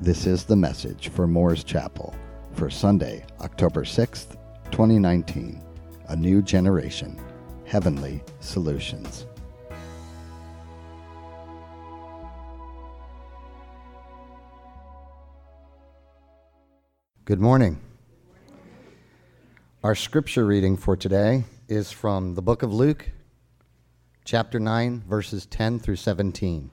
This is the message for Moores Chapel for Sunday, October 6th, 2019. A new generation, heavenly solutions. Good morning. Our scripture reading for today is from the book of Luke, chapter 9, verses 10 through 17.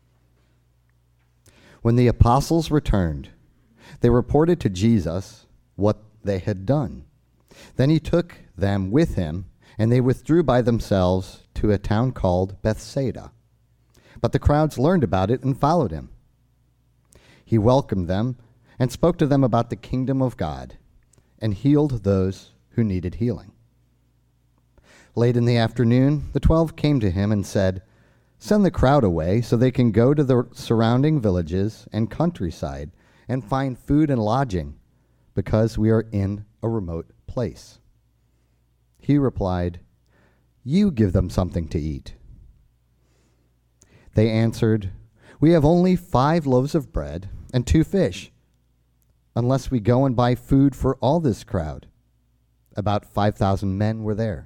When the apostles returned, they reported to Jesus what they had done. Then he took them with him, and they withdrew by themselves to a town called Bethsaida. But the crowds learned about it and followed him. He welcomed them and spoke to them about the kingdom of God, and healed those who needed healing. Late in the afternoon, the 12 came to him and said, "Send the crowd away so they can go to the surrounding villages and countryside and find food and lodging, because we are in a remote place." He replied, "You give them something to eat." They answered, "We have only 5 loaves of bread and 2 fish, unless we go and buy food for all this crowd." About 5,000 men were there.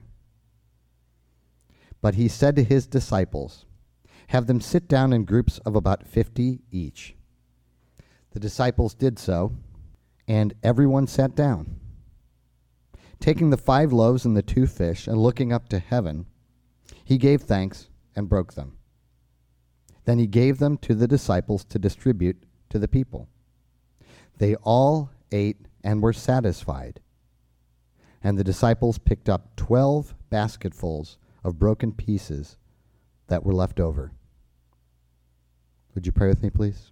But he said to his disciples, "Have them sit down in groups of about 50 each." The disciples did so, and everyone sat down. Taking the 5 loaves and the 2 fish, and looking up to heaven, he gave thanks and broke them. Then he gave them to the disciples to distribute to the people. They all ate and were satisfied. And the disciples picked up 12 basketfuls of broken pieces that were left over. Would you pray with me, please?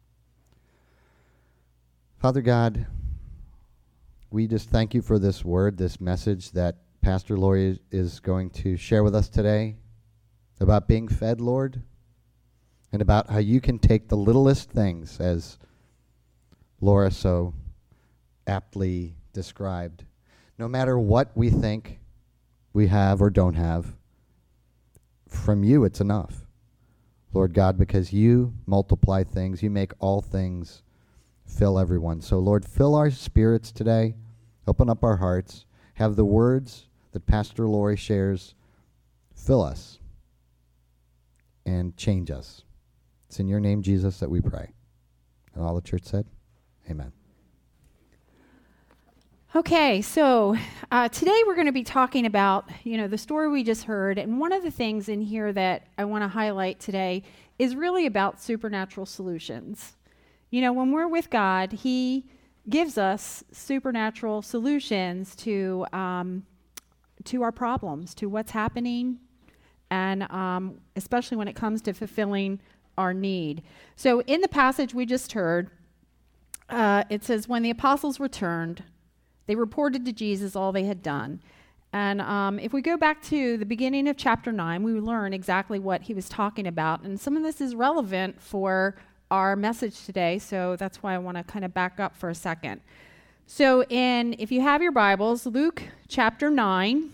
Father God, we just thank you for this word, this message that Pastor Lori is going to share with us today about being fed, Lord, and about how you can take the littlest things, as Laura so aptly described. No matter what we think we have or don't have, from you it's enough, Lord God, because you multiply things, you make all things fill everyone. So Lord, fill our spirits today, open up our hearts, have the words that Pastor Lori shares fill us and change us. It's in your name, Jesus, that we pray. And all the church said, amen. Okay, so today we're going to be talking about, the story we just heard, and one of the things in here that I want to highlight today is really about supernatural solutions. When we're with God, He gives us supernatural solutions to our problems, to what's happening, and especially when it comes to fulfilling our need. So in the passage we just heard, it says, when the apostles returned, they reported to Jesus all they had done. And if we go back to the beginning of chapter 9, we learn exactly what he was talking about. And some of this is relevant for our message today, so that's why I want to kind of back up for a second. So if you have your Bibles, Luke chapter 9,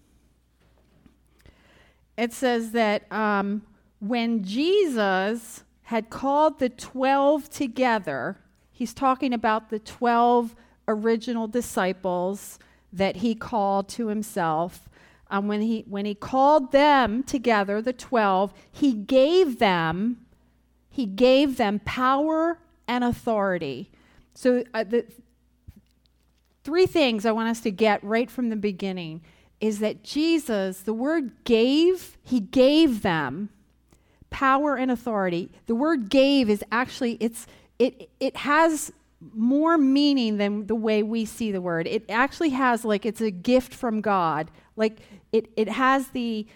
it says that when Jesus had called the 12 together, he's talking about the 12 original disciples that he called to himself. When he called them together, the 12, he gave them power and authority. So the 3 things I want us to get right from the beginning is that Jesus, the word gave, he gave them power and authority. The word gave is actually, it has more meaning than the way we see the word. It actually has, it's a gift from God. It has a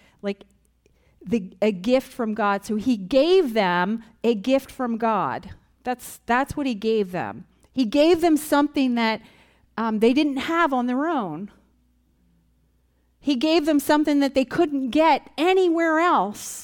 gift from God. So he gave them a gift from God. That's what he gave them. He gave them something that they didn't have on their own. He gave them something that they couldn't get anywhere else.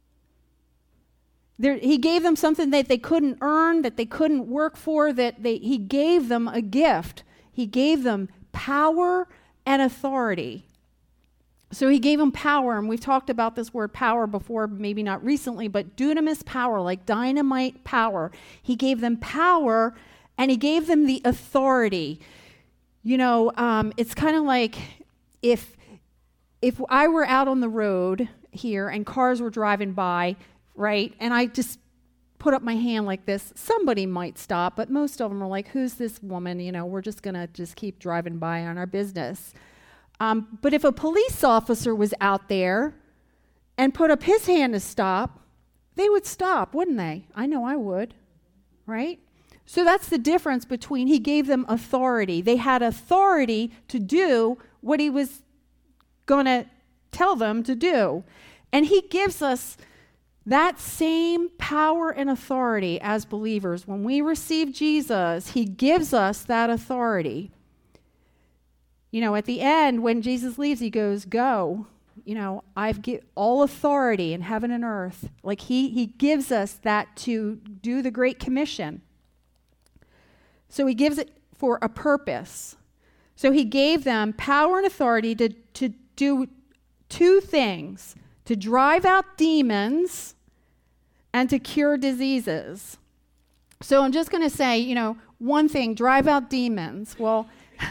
He gave them something that they couldn't earn, that they couldn't work for, he gave them a gift. He gave them power and authority. So he gave them power, and we've talked about this word power before, maybe not recently, but dunamis power, like dynamite power. He gave them power, and he gave them the authority. It's kind of like if I were out on the road here and cars were driving by, right, and I just put up my hand like this, somebody might stop, but most of them are like, who's this woman? We're just going to just keep driving by on our business. But if a police officer was out there and put up his hand to stop, they would stop, wouldn't they? I know I would, right? So that's the difference between he gave them authority. They had authority to do what he was going to tell them to do. And he gives us that same power and authority as believers. When we receive Jesus, he gives us that authority. At the end, when Jesus leaves, he goes, go. I've all authority in heaven and earth. Like he gives us that to do the Great Commission. So he gives it for a purpose. So he gave them power and authority to do two things: to drive out demons and to cure diseases. So I'm just going to say, one thing, drive out demons. Well,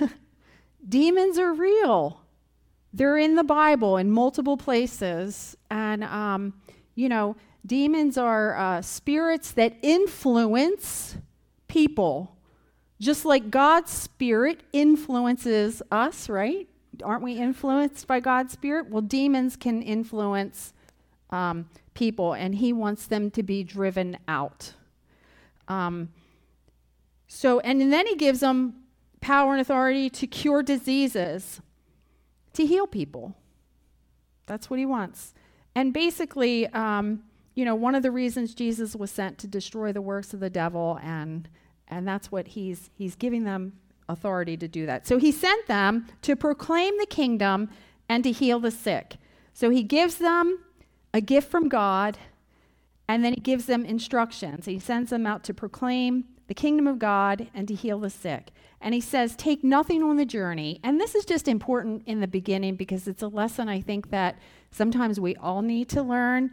demons are real. They're in the Bible in multiple places. And, demons are spirits that influence people. Just like God's Spirit influences us, right? Aren't we influenced by God's Spirit? Well, demons can influence people, and he wants them to be driven out. And then he gives them power and authority to cure diseases, to heal people. That's what he wants. And basically, one of the reasons Jesus was sent to destroy the works of the devil, and that's what he's giving them authority to do that. So he sent them to proclaim the kingdom and to heal the sick. So he gives them a gift from God, and then he gives them instructions. He sends them out to proclaim the kingdom of God and to heal the sick. And he says, take nothing on the journey. And this is just important in the beginning because it's a lesson I think that sometimes we all need to learn.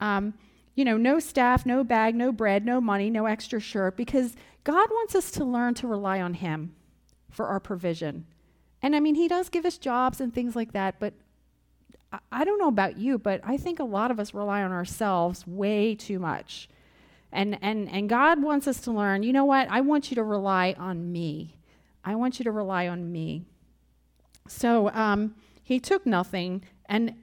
No staff, no bag, no bread, no money, no extra shirt, because God wants us to learn to rely on him for our provision. And he does give us jobs and things like that, but I don't know about you, but I think a lot of us rely on ourselves way too much. And God wants us to learn, you know what? I want you to rely on me. I want you to rely on me. So he took nothing, and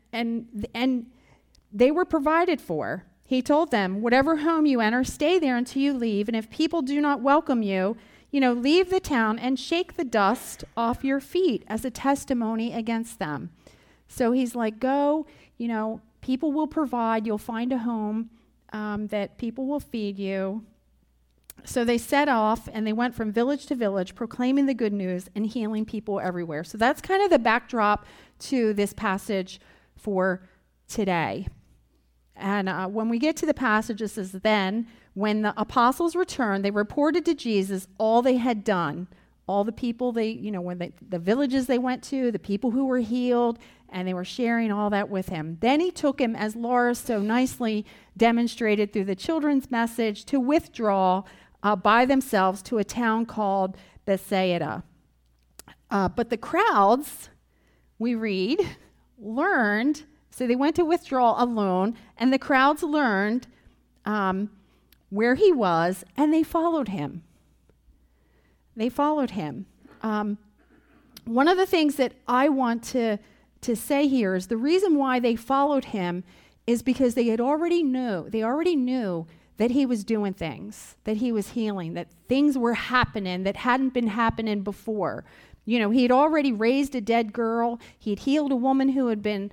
they were provided for. He told them, whatever home you enter, stay there until you leave. And if people do not welcome you, leave the town and shake the dust off your feet as a testimony against them. So he's like, go, people will provide. You'll find a home that people will feed you. So they set off, and they went from village to village, proclaiming the good news and healing people everywhere. So that's kind of the backdrop to this passage for today. And when we get to the passage, it says, then, when the apostles returned, they reported to Jesus all they had done, all the people the villages they went to, the people who were healed, and they were sharing all that with him. Then he took him, as Laura so nicely demonstrated through the children's message, to withdraw by themselves to a town called Bethsaida. But the crowds, we read, learned. So they went to withdraw alone, and the crowds learned where he was, and they followed him. They followed him. One of the things that I want to say here is the reason why they followed him is because they already knew that he was doing things, that he was healing, that things were happening that hadn't been happening before. He had already raised a dead girl. He'd healed a woman who had been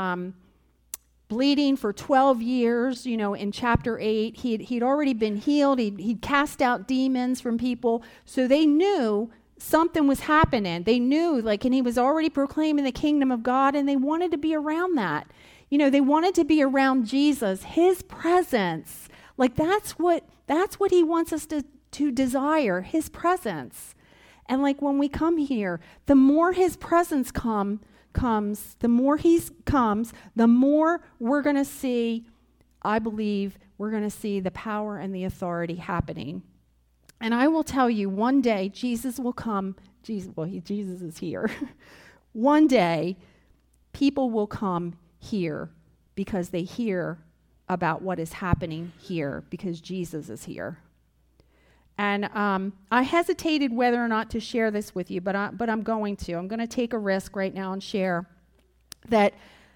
bleeding for 12 years, in chapter 8. He'd already been healed. He'd cast out demons from people. So they knew something was happening. They knew, and he was already proclaiming the kingdom of God, and they wanted to be around that. They wanted to be around Jesus, his presence. That's what he wants us to desire, his presence. And when we come here, the more his presence comes, comes, the more he comes, the more we're going to see, I believe, we're going to see the power and the authority happening. And I will tell you, one day Jesus will come. Jesus is here. One day, people will come here because they hear about what is happening here because Jesus is here. And I hesitated whether or not to share this with you, but I'm going to. I'm going to take a risk right now and share that,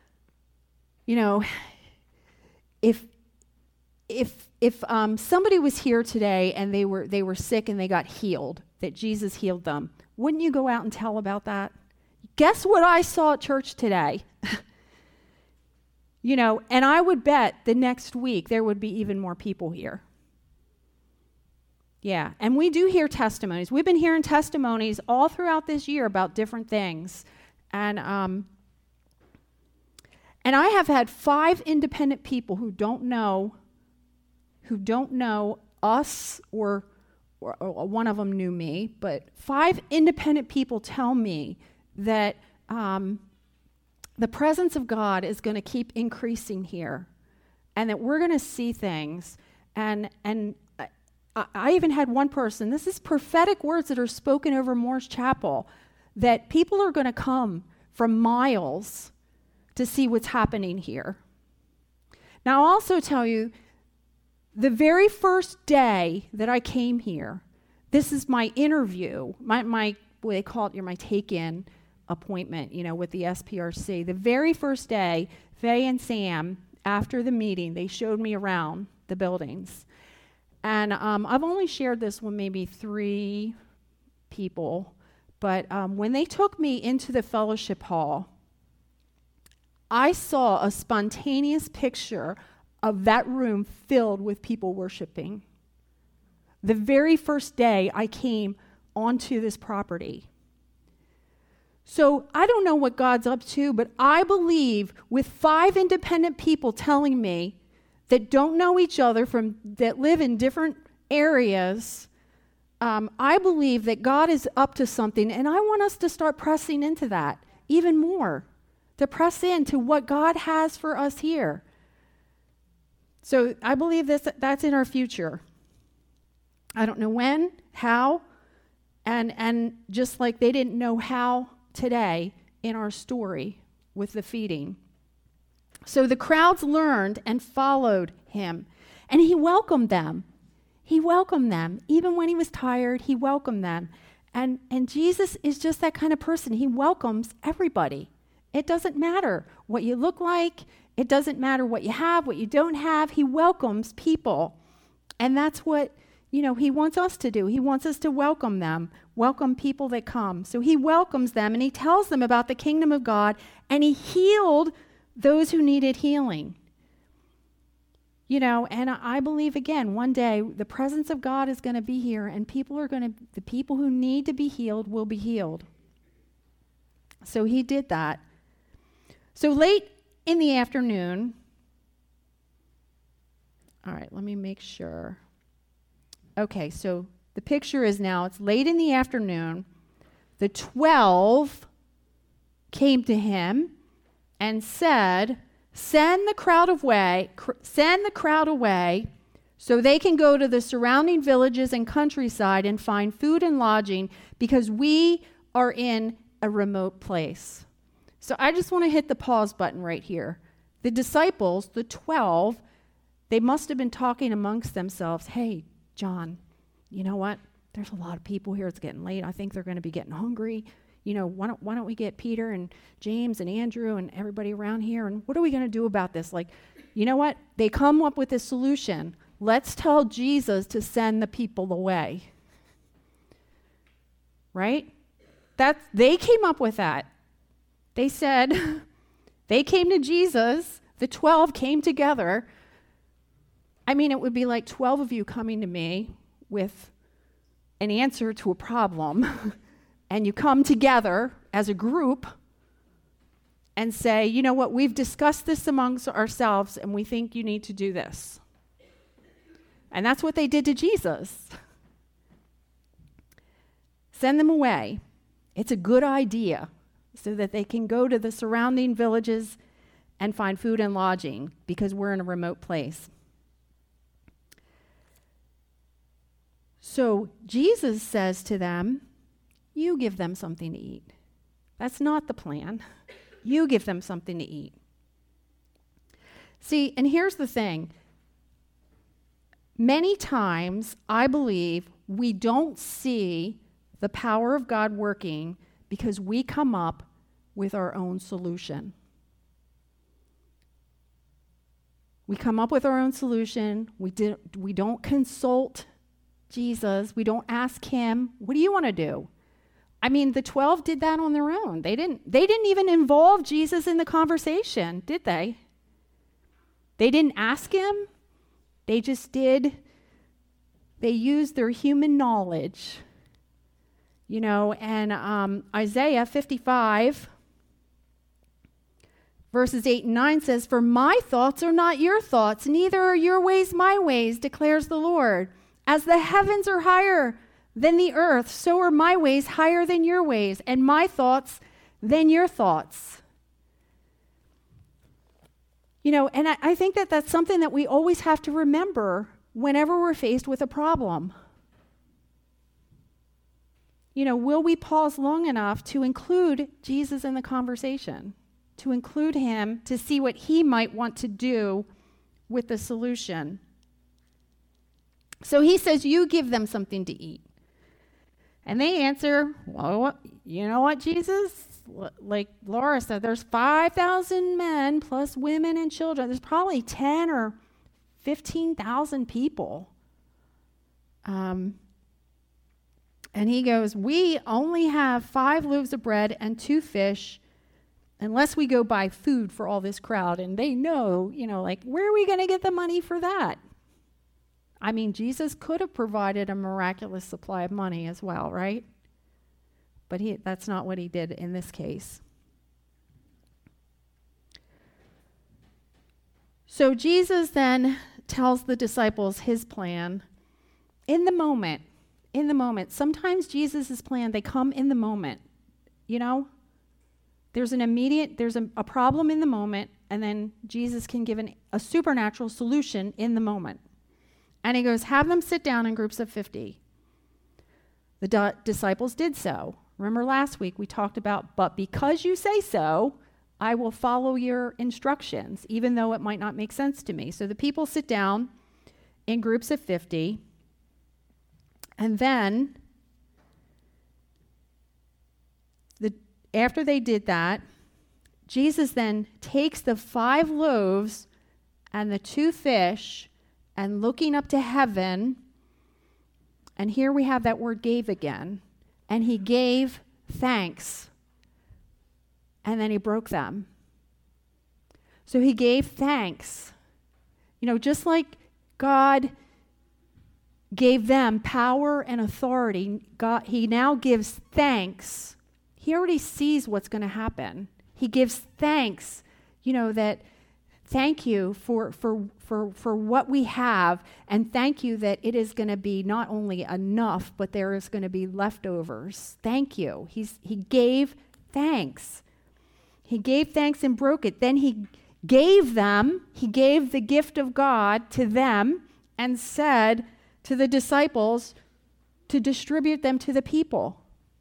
if somebody was here today and they were sick and they got healed, that Jesus healed them, wouldn't you go out and tell about that? Guess what I saw at church today? And I would bet the next week there would be even more people here. Yeah, and we do hear testimonies. We've been hearing testimonies all throughout this year about different things. And I have had 5 independent people who don't know us, or one of them knew me, but 5 independent people tell me that the presence of God is going to keep increasing here, and that we're going to see things. And I even had one person, this is prophetic words that are spoken over Moore's Chapel, that people are going to come from miles to see what's happening here. Now, I'll also tell you, the very first day that I came here, this is my interview, my what they call it, my take-in appointment, with the SPRC. The very first day, Faye and Sam, after the meeting, they showed me around the buildings. And I've only shared this with maybe 3 people, but when they took me into the fellowship hall, I saw a spontaneous picture of that room filled with people worshiping. The very first day I came onto this property. So I don't know what God's up to, but I believe with 5 independent people telling me that don't know each other, that live in different areas, I believe that God is up to something, and I want us to start pressing into that even more, to press into what God has for us here. So I believe that's in our future. I don't know when, how, and just like they didn't know how today in our story with the feeding. So the crowds learned and followed him, and he welcomed them. He welcomed them. Even when he was tired, he welcomed them. And Jesus is just that kind of person. He welcomes everybody. It doesn't matter what you look like. It doesn't matter what you have, what you don't have. He welcomes people. And that's what, he wants us to do. He wants us to welcome them, welcome people that come. So he welcomes them, and he tells them about the kingdom of God, and he healed those who needed healing. And I believe, again, one day the presence of God is going to be here, and the people who need to be healed will be healed. So he did that. So late in the afternoon, all right, let me make sure. Okay, so the picture is now, it's late in the afternoon. The 12 came to him and said, send the crowd away so they can go to the surrounding villages and countryside and find food and lodging, because we are in a remote place. So I just want to hit the pause button right here. The disciples, the 12, they must have been talking amongst themselves. Hey, John, you know what? There's a lot of people here. It's getting late. I think they're going to be getting hungry. Why don't we get Peter and James and Andrew and everybody around here? And what are we going to do about this? You know what? They come up with a solution. Let's tell Jesus to send the people away. Right? They came up with that. They said, they came to Jesus. The 12 came together. I mean, it would be like 12 of you coming to me with an answer to a problem. And you come together as a group and say, you know what, we've discussed this amongst ourselves, and we think you need to do this. And that's what they did to Jesus. Send them away. It's a good idea. so that they can go to the surrounding villages and find food and lodging because we're in a remote place. So Jesus says to them, you give them something to eat. That's not the plan. You give them something to eat. See, and here's the thing. Many times, I believe, we don't see the power of God working because we come up with our own solution. We come up with our own solution. We don't consult Jesus. We don't ask him, what do you want to do? I mean, the 12 did that on their own. They didn't even involve Jesus in the conversation, did they? They didn't ask him. They just did. They used their human knowledge. You know, and Isaiah 55, verses 8 and 9 says, for my thoughts are not your thoughts, neither are your ways my ways, declares the Lord. As the heavens are higher than the earth, so are my ways higher than your ways, and my thoughts than your thoughts. You know, and I think that that's something that we always have to remember whenever we're faced with a problem. You know, will we pause long enough to include Jesus in the conversation, to include him, to see what he might want to do with the solution? So he says, you give them something to eat. And they answer, well, you know what, Jesus? Like Laura said, there's 5,000 men plus women and children. There's probably 10 or 15,000 people. And he goes, we only have 5 loaves of bread and 2 fish unless we go buy food for all this crowd. And they know, you know, like, where are we going to get the money for that? I mean, Jesus could have provided a miraculous supply of money as well, right? But that's not what he did in this case. So Jesus then tells the disciples his plan in the moment. In the moment. Sometimes Jesus' plan, they come in the moment. You know? There's a problem in the moment, and then Jesus can give a supernatural solution in the moment. And he goes, have them sit down in groups of 50. The disciples did so. Remember last week we talked about, but because you say so, I will follow your instructions, even though it might not make sense to me. So the people sit down in groups of 50. And then, after they did that, Jesus then takes the 5 loaves and the 2 fish, and looking up to heaven, and here we have that word gave again, and he gave thanks, and then he broke them. So he gave thanks. You know, just like God gave them power and authority, he now gives thanks. He already sees what's going to happen. He gives thanks, you know, that thank you for what we have, and thank you that it is going to be not only enough, but there is going to be leftovers. Thank you. He gave thanks. He gave thanks and broke it. Then he gave the gift of God to them and said to the disciples to distribute them to the people.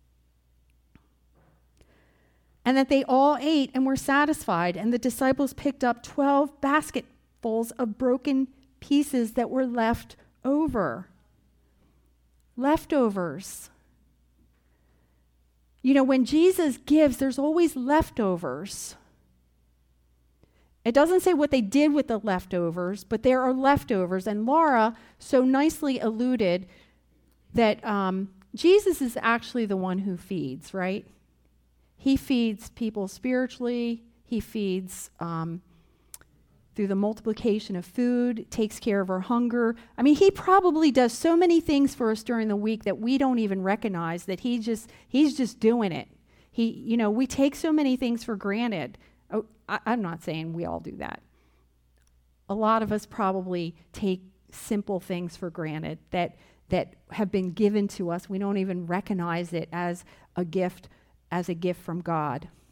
And that they all ate and were satisfied. And the disciples picked up 12 basketfuls of broken pieces that were left over. Leftovers. You know, when Jesus gives, there's always leftovers. It doesn't say what they did with the leftovers, but there are leftovers. And Laura so nicely alluded that Jesus is actually the one who feeds, right? He feeds people spiritually. He feeds through the multiplication of food, takes care of our hunger. I mean, he probably does so many things for us during the week that we don't even recognize that he's just doing it. We take so many things for granted. Oh, I'm not saying we all do that. A lot of us probably take simple things for granted that have been given to us. We don't even recognize it as a gift from God.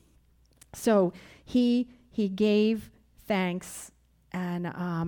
So he gave thanks, and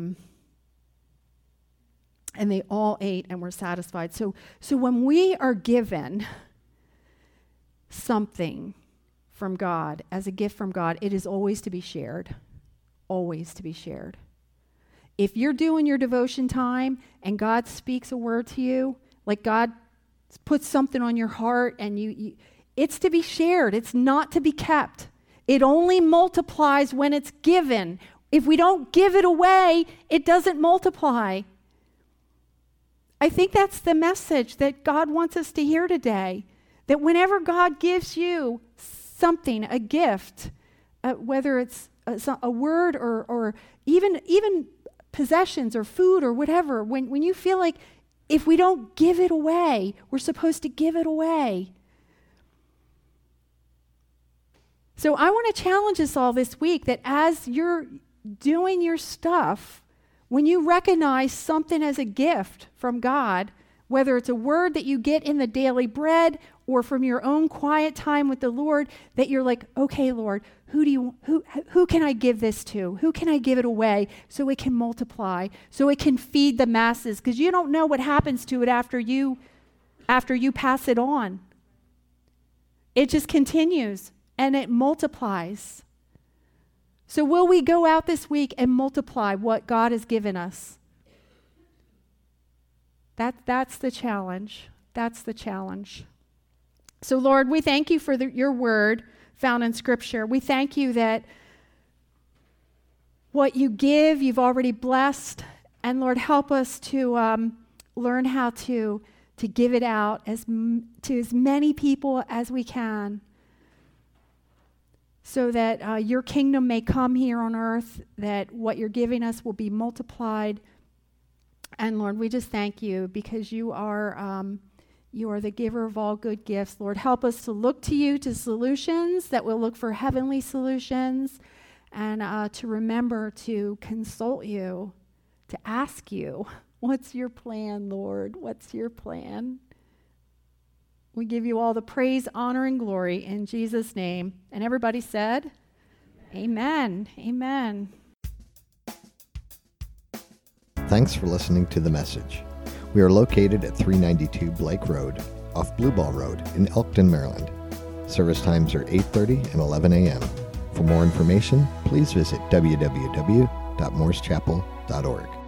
they all ate and were satisfied. So when we are given something from God, as a gift from God, it is always to be shared. Always to be shared. If you're doing your devotion time and God speaks a word to you, like God puts something on your heart, and you it's to be shared. It's not to be kept. It only multiplies when it's given. If we don't give it away, it doesn't multiply. I think that's the message that God wants us to hear today. That whenever God gives you something, a gift, whether it's a word or even possessions or food or whatever, when you feel like if we don't give it away, we're supposed to give it away. So I want to challenge us all this week that as you're doing your stuff, when you recognize something as a gift from God, whether it's a word that you get in the daily bread or from your own quiet time with the Lord, that you're like, okay, Lord, who can I give this to? Who can I give it away so it can multiply, so it can feed the masses? Because you don't know what happens to it after you pass it on. It just continues and it multiplies. So will we go out this week and multiply what God has given us? That's the challenge. That's the challenge. So Lord, we thank you for your word found in Scripture. We thank you that what you give, you've already blessed. And Lord, help us to learn how to give it out to as many people as we can, so that your kingdom may come here on earth, that what you're giving us will be multiplied. And Lord, we just thank you because you are the giver of all good gifts. Lord, help us to look to you to solutions, that we'll look for heavenly solutions, and to remember to consult you, to ask you, what's your plan, Lord? What's your plan? We give you all the praise, honor, and glory in Jesus' name. And everybody said, Amen. Amen. Thanks for listening to the message. We are located at 392 Blake Road, off Blue Ball Road in Elkton, Maryland. Service times are 8:30 and 11 a.m. For more information, please visit www.morsechapel.org.